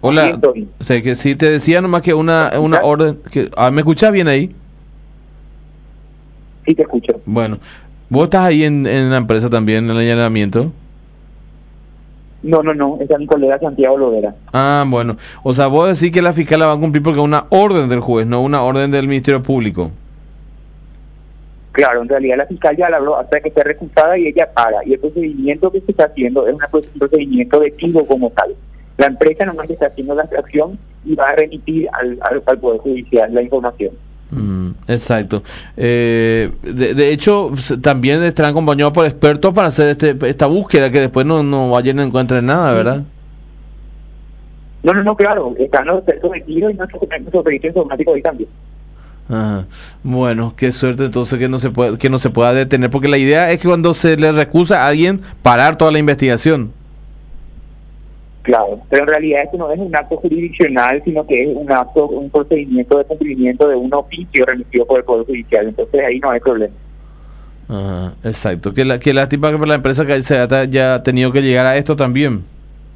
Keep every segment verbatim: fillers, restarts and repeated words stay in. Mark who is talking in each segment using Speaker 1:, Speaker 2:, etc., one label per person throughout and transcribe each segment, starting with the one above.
Speaker 1: Hola,
Speaker 2: estoy.
Speaker 1: o sea, que si te decía nomás que una, una orden... Que, ah, ¿me escuchás bien ahí?
Speaker 2: Sí, te escucho.
Speaker 1: Bueno, vos estás ahí en, en la empresa también, en el allanamiento.
Speaker 2: No, no, no, esa es mi colega Santiago Lovera.
Speaker 1: Ah, bueno. O sea, vos decís que la fiscal la va a cumplir porque es una orden del juez, no una orden del Ministerio Público.
Speaker 2: Claro, en realidad la fiscal ya la habló hasta que esté recusada y ella paga. Y el procedimiento que se está haciendo es una, un procedimiento de tipo como tal. La empresa nomás está haciendo la extracción y va a remitir al, al, al Poder Judicial la información.
Speaker 1: Mm, exacto. Eh, de, de hecho, s- también estarán acompañados por expertos para hacer este, esta búsqueda, que después no, no vayan a encontrar nada, ¿verdad?
Speaker 2: No, no, no, claro, están los expertos de tiro y nuestro, nuestro perito informático ahí también.
Speaker 1: Ajá. Bueno, qué suerte entonces que no se puede, que no se pueda detener, porque la idea es que cuando se le recusa a alguien, parar toda la investigación.
Speaker 2: Claro, pero en realidad esto no es un acto jurisdiccional, sino que es un acto, un procedimiento de cumplimiento de un oficio remitido por el Poder Judicial. Entonces ahí no hay problema.
Speaker 1: Ajá, exacto. Qué, la, qué lástima que la empresa que se haya ya ha tenido que llegar a esto también.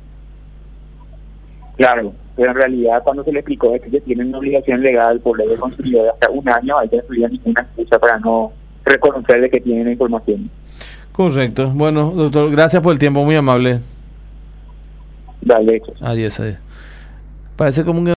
Speaker 2: Claro, pero en realidad cuando se le explicó es que ellos tienen una obligación legal por ley de consumidor de hasta un año, ahí no tuvieron ninguna excusa para no reconocer de que tienen la información.
Speaker 1: Correcto. Bueno, doctor, gracias por el tiempo, muy amable.
Speaker 2: Dale, hecho.
Speaker 1: Adiós, adiós. Parece como un